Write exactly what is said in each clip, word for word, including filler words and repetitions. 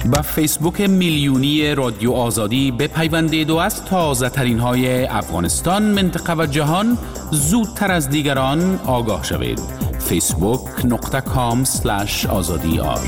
و فیسبوک میلیونی رادیو آزادی بپیوندید و از تازه ترین های افغانستان، منطقه و جهان زودتر از دیگران آگاه شوید. فیسبوک نقطه کام اسلش آزادی آر.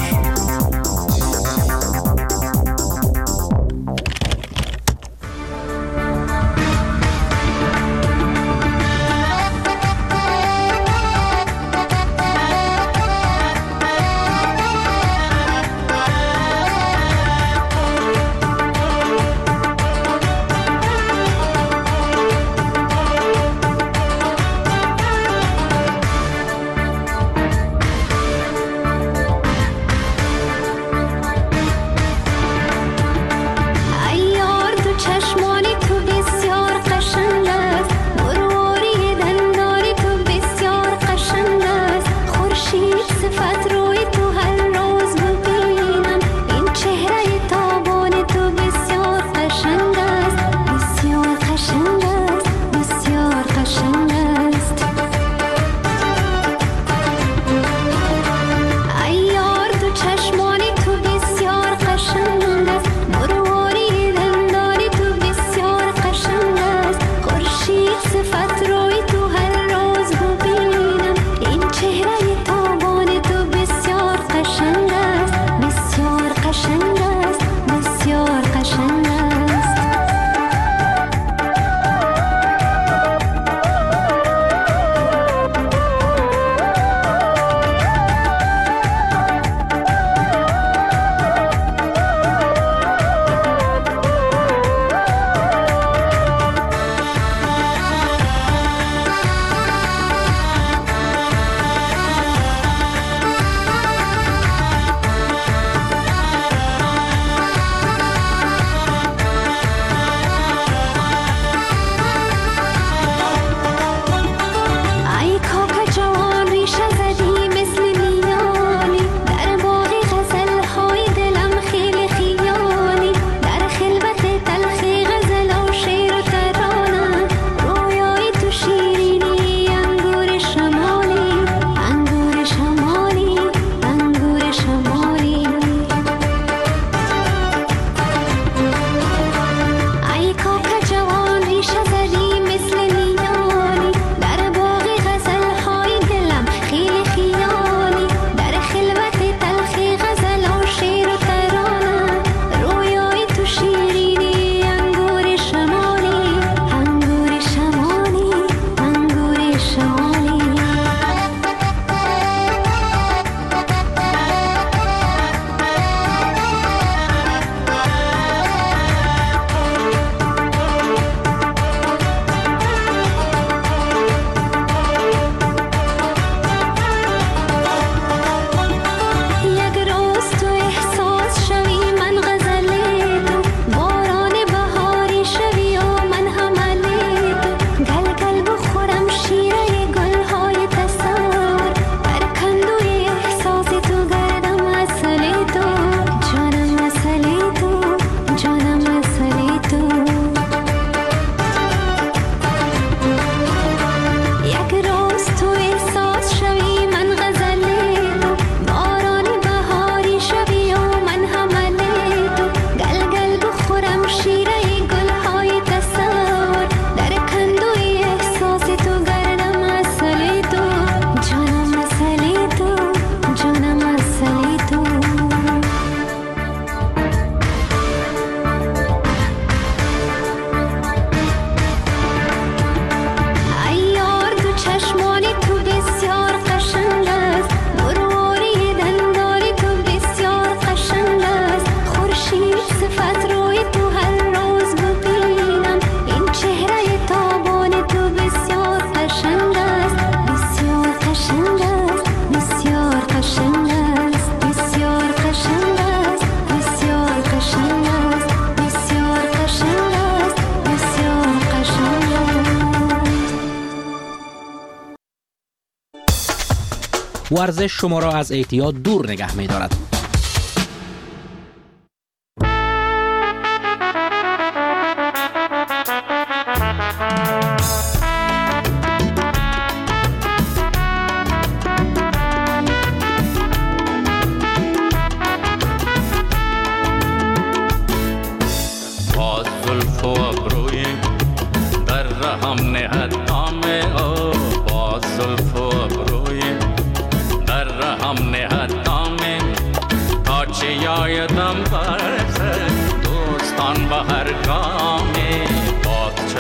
ورزش شما را از اعتیاد دور نگه می دارد.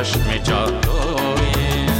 چشم جادوی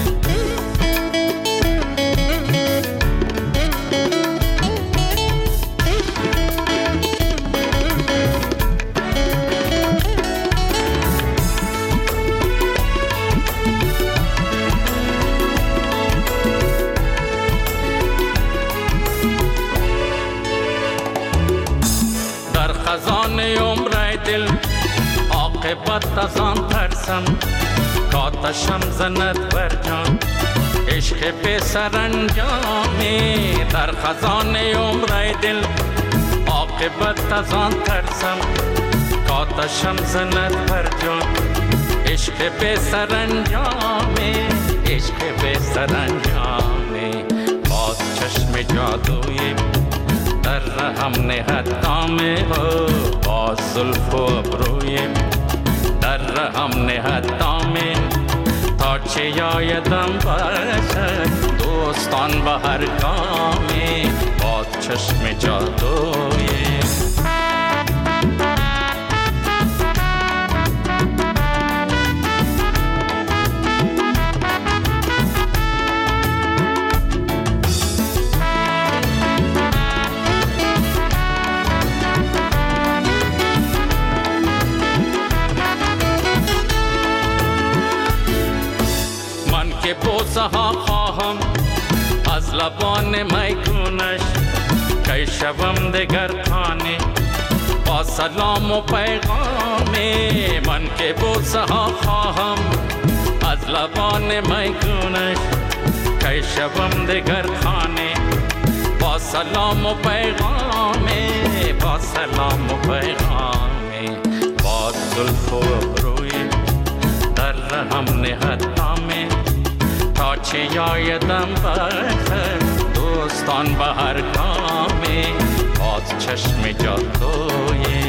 خزانه عمر دل عاقبت از آن ترسم کاتشم زند بر جان عشق به سرانجامی در خزانه عمر دل عاقبت از آن ترسم کاتشم زند بر جان عشق به سرانجامی عشق به سرانجامی باز چشم جادوی در رحم نهد دامه با زلف و ابروی در رحم نهد دامه تا چه یایدم باشد دوستان به هر گامی با چشم جادوی که بوسه ها خواهم از لبان میگونش که شوم دگر خانه با سلام و پیغامی من که بوسه ها خواهم از لبان میگونش که شوم دگر خانه با سلام و پیغامی با سلام و پیغامی با زلف و ابروی در رحم نهد دامه تا چه یایدم برخه دوستان به هر گامی باز چشم جادوی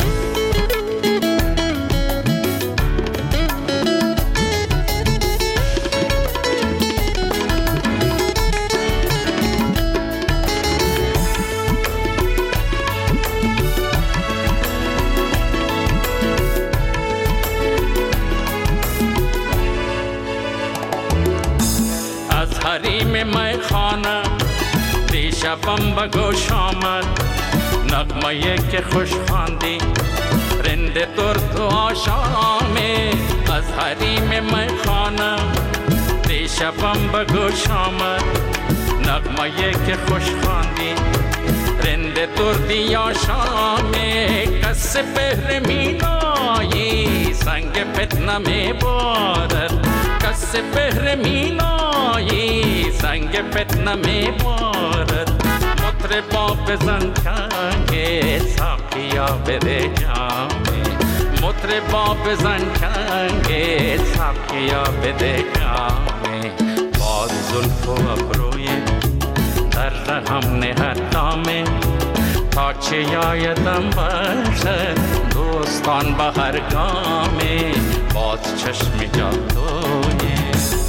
حریم میخانه دیشبم به گوش آمد نغمه که خوش خواندی رند درد و آشامی از حریم میخانه دیشبم به گوش آمد نغمه که خوش خواندی رند دردی آشامی کس بهر مینایی سنگ فتنه می بارد کس بهر مینایی سنگ فتنه می بارد مطربا بزن چنگ ساقیا بده جامی مطربا بزن چنگ ساقیا بده جامی باز زلف و ابروی در رحم نهد دامه تا چه یایدم باشد دوستان به هر گامی باز چشم جادوی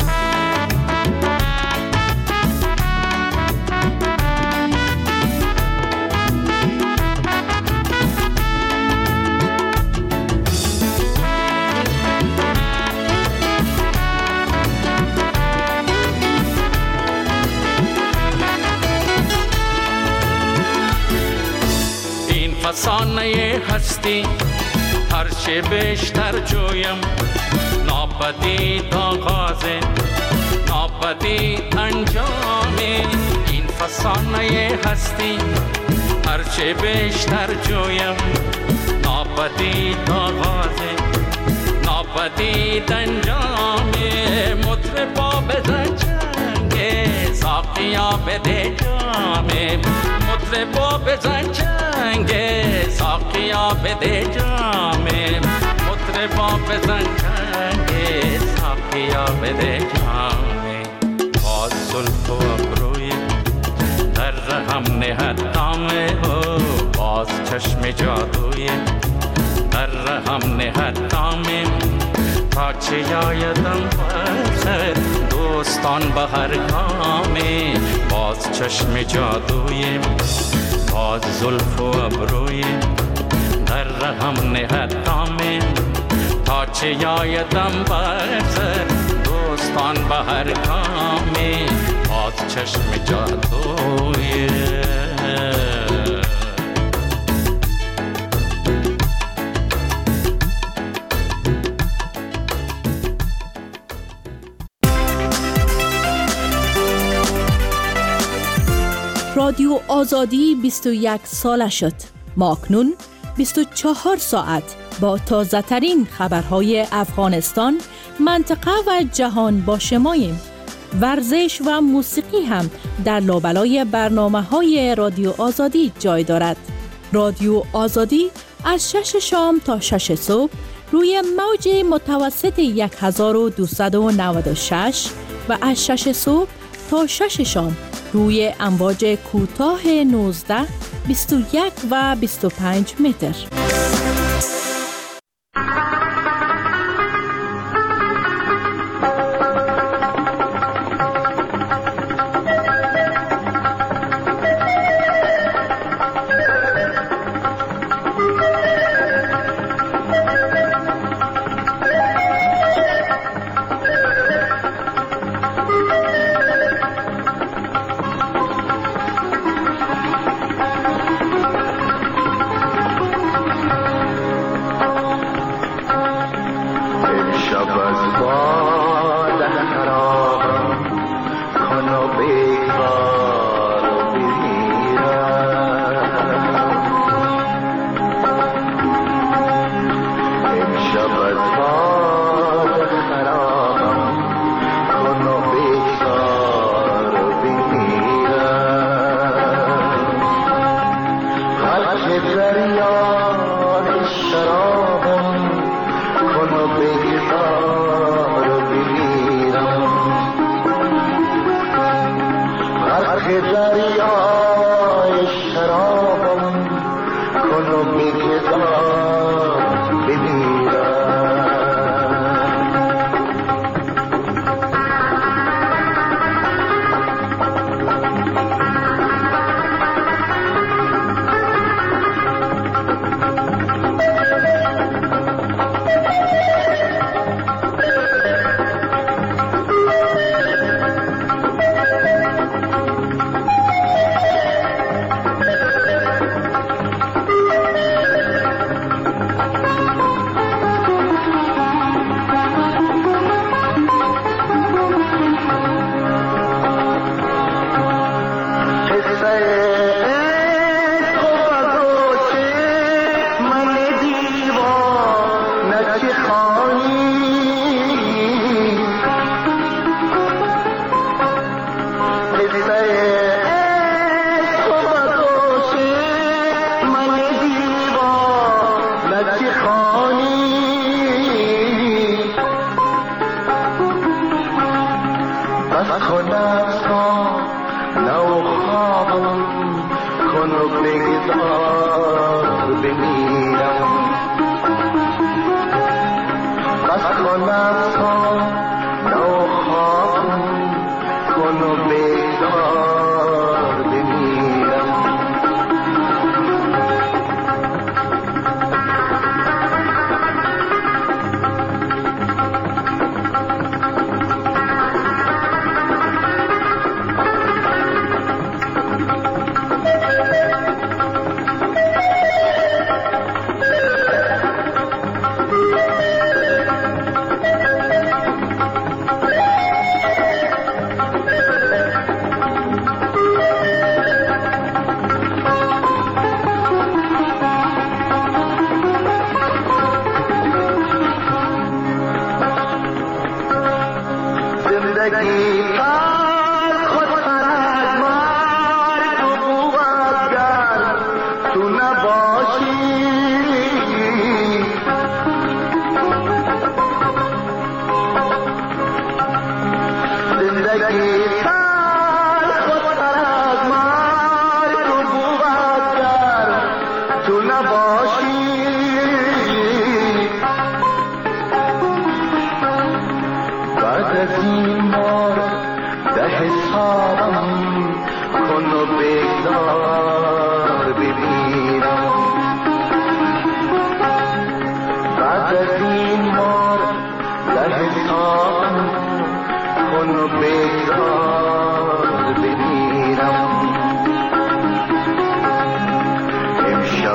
فسانه هستی هرچه بیشتر جویم ناپدید آغاز ناپدید انجام این فسانه هستی هرچه بیشتر جویم ناپدید آغاز ناپدید انجام مطربا بزن چنگ ساقیا بده جام مطربا بزن چنگ ساقیا بده جام مطربا بزن چنگ ساقیا بده جام باز زلف و ابروی در رحم نهد دامه باز چشم جادوی در رحم نهد دامه تا چه یایدم برخد دوستان به هر گامی باز چشم جادوی باز زلف و ابروی در رحم نهد دامه تا بچه یایدم برسر دوستان به هر گامی باز چشم جادویه. رادیو آزادی بیست و یک ساله شد. ما اکنون بیست و چهار ساعت با تازه ترین خبرهای افغانستان، منطقه و جهان با شماییم. ورزش و موسیقی هم در لابلای برنامه های رادیو آزادی جای دارد. رادیو آزادی از شش شام تا شش صبح روی موج متوسط هزار و دویست و نود و شش و از شش صبح تا شش شام روی امواج کوتاه نوزده، بیست و یک و بیست و پنج متر.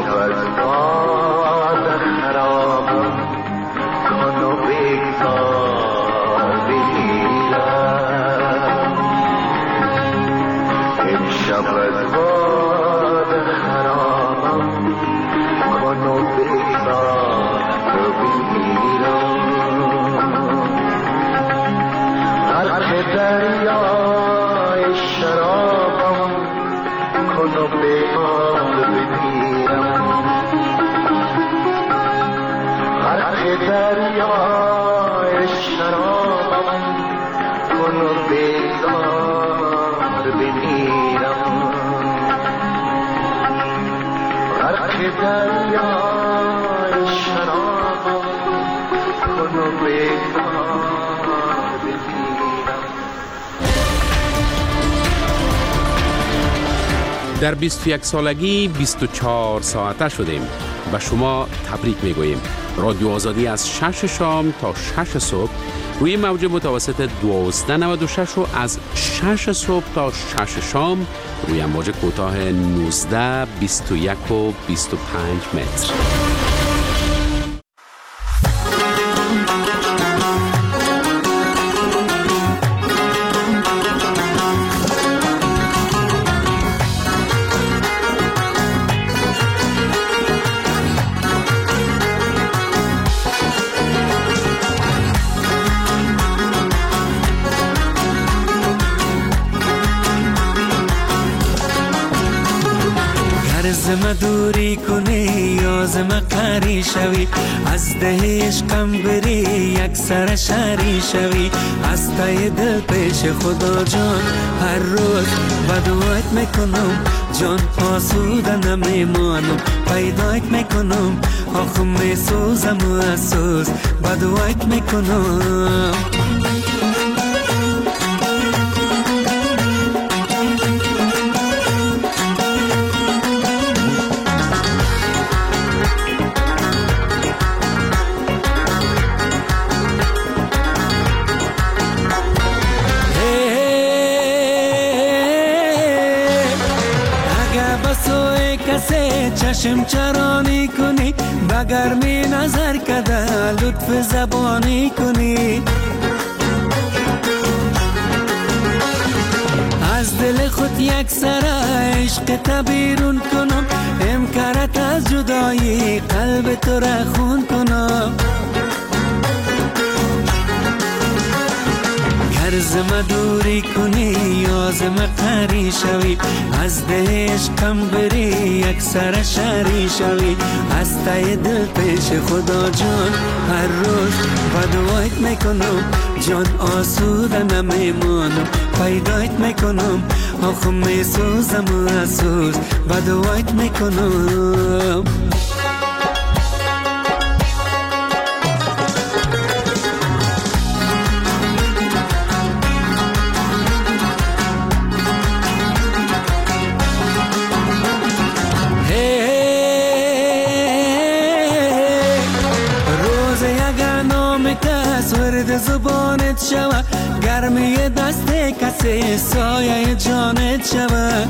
شب از باد خرابم کن و بگذار بگیرم امشب از باد خرابم کن و بگذار بگیرم غرق دریای شرابم کن و بگذار بگیرم غرق دریای شرابم کن و بگذار بمیرم غرق دریای شرابم کن و بگذار بمیرم. در بیست و یک سالگی بیست و چهار ساعته شدیم و شما تبریک میگوییم. رادیو آزادی از شش شام تا شش صبح روی موج متوسط دوازده نود و شش و از شش صبح تا شش شام روی موج کوتاه نوزده بیست و یک و بیست و پنج متر. زم دوری کنی یا زم قری شوی از ده عشقم بری یک سر شری شوی از تای دل پیش خدا جان هر روز بدوایت میکنم جان آسوده نمیمانم پیدایت میکنم آخم میسوزم و اسوز بدوایت میکنم چشم چرانی کنی بگرمی نظر کده لطف زبانی کنی از دل خود یک سر عشق تبیرون کنم امکارت از جدایی قلب تو را خون کنم زم دوری کنی یا زم قری شوی از ده عشقم بری یک سر شری شوی از تای دل پیش خدا جان هر روز بدوایت میکنم جان آسوده نمیمانم پیدایت میکنم آخم میسوزم و اسوز بدوایت میکنم زبانت شوه گرمی دست کسی سایه جانت شوه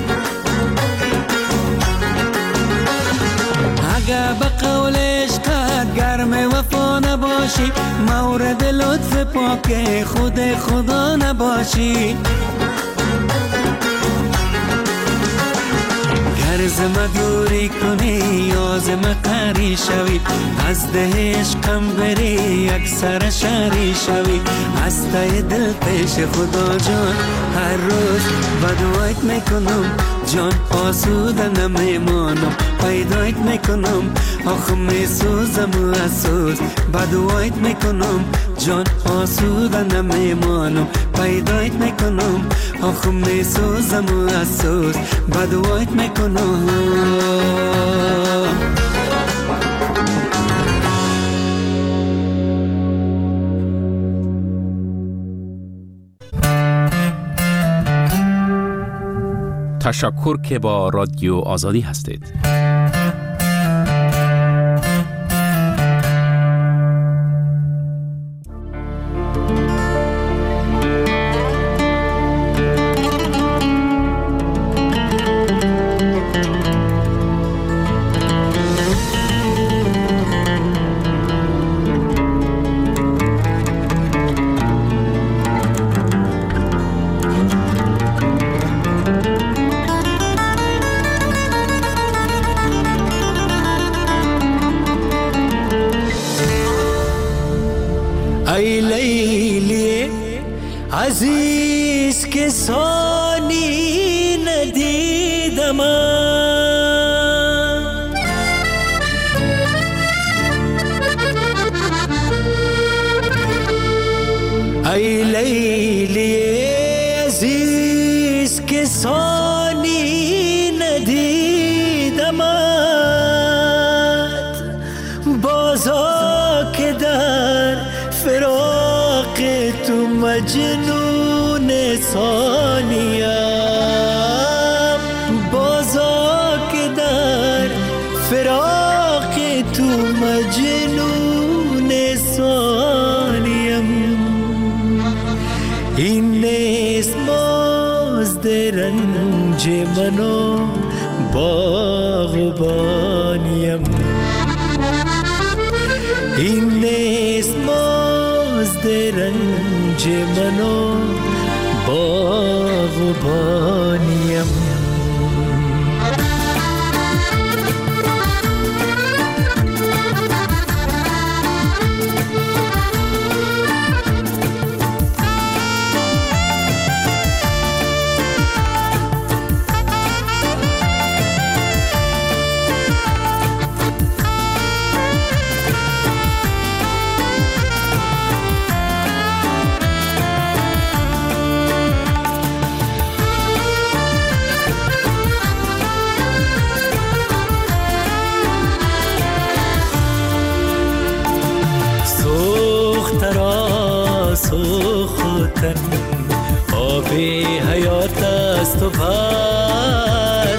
اگه به قول عشقت گرم وفا نباشی مورد لطف پاک خود خدا نباشی زم دوری کنی یا زم قری شوی از ده عشقم بری یک سر شری شوی از تای دل پیش خدا جان هر روز بدوایت میکنم جان آسوده نمیمانم پیدایت میکنم آخم میسوزم و اسوز بدوایت میکنم جان آسوده نمیمانم پیدایت میکنم آخم میسوزم و اسوز بدوایت میکنم تشکر که با رادیو آزادی هستید. عزیز که ثانی ندیدم ای لیلی عزیز که ثانی ندیدمت بازا که در فراق تو مجنون ثانیم بازا که در فراق تو مجنون ثانیم این نیست مزد رنج منو باغبانیم این نیست مزد رنج منو باغبانیم سوختن آب حیات است و پس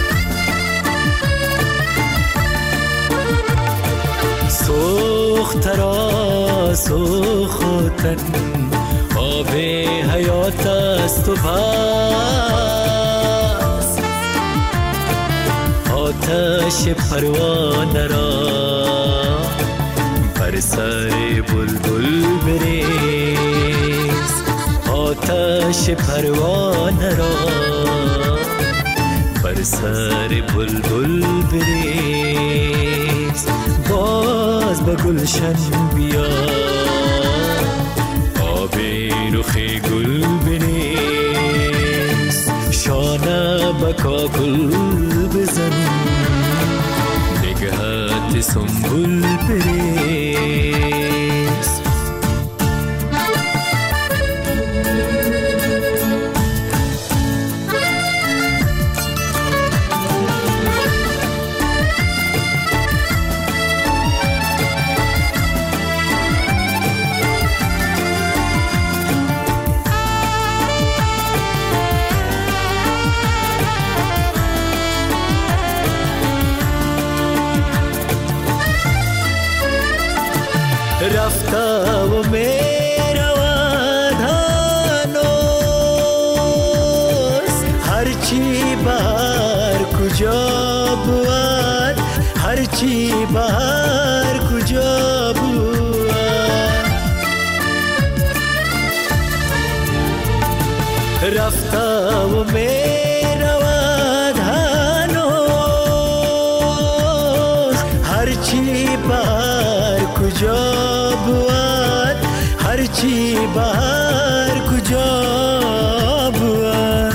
سوخت را سوختن آب حیات است و پس آتش پروانه را بر سر بلبل بریز آتش پروانه را بر سر بلبل بریز باز به گلشن بیا آب رخ گل بریز شانه به کاکل بزن نگهت سنبول بریز رفته و میرود هنوز هرچی بهر کجا بود هرچی بهر کجا بود رفته و میرود هنوز هرچی بهر کجا بود هرچی بهر کجا بود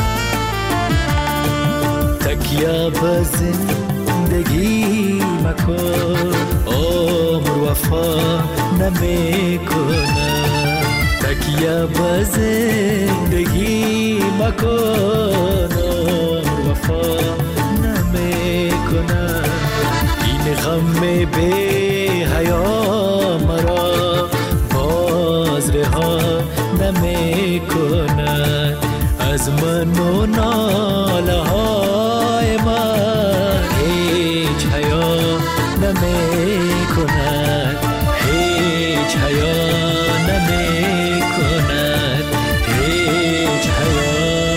تکیه به زندگی مکن عمر وفا نمی کنم تکیه به زندگی مکن عمر وفا نمی کنم این غم بی حیا مرا باز رها نمی کند از من و ناله های من هیچ حیا نمی کند هیچ حیا نمی کند هیچ حیا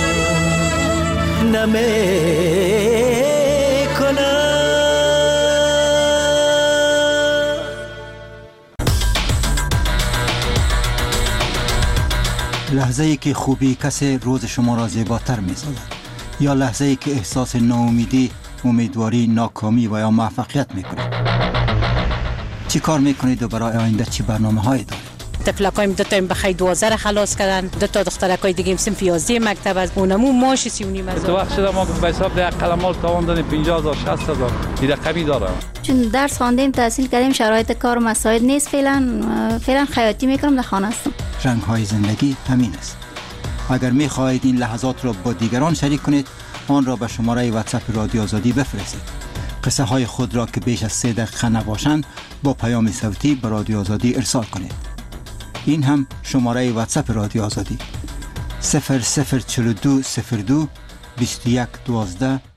نمی لحظه‌ای که خوبی کسی روز شما را زیباتر می‌سازد یا لحظه‌ای که احساس ناامیدی، امیدواری، ناکامی و یا موفقیت می‌کنید. چی کار می‌کنید و برای آینده چی برنامه‌هایی دارید؟ طفلکایم دو تا بخیر دوازده خلاص کردن، دو تا دخترکای دیگه صنف یازده مکتب از اونمو ماش سی و نیم هزار. تو وقت شده ما به حساب ده قلمال تاوان دادیم پنجاه هزار شصت هزار این رقمی داره. چون درس خواندیم تحصیل کردیم شرایط کار مساعد نیست، فعلا فعلا خیاطی میکنم در خانه هستم. رنگ های زندگی همین است. اگر می خواهید این لحظات را با دیگران شریک کنید آن را به شماره واتساپ رادیو آزادی بفرستید. قصه های خود را که بیش از سه دقیقه نباشند با پیام صوتی به رادیو آزادی ارسال کنید. این هم شماره واتساپ رادیو آزادی صفر صفر چهل و دو صفر دو بیست و یک دوازده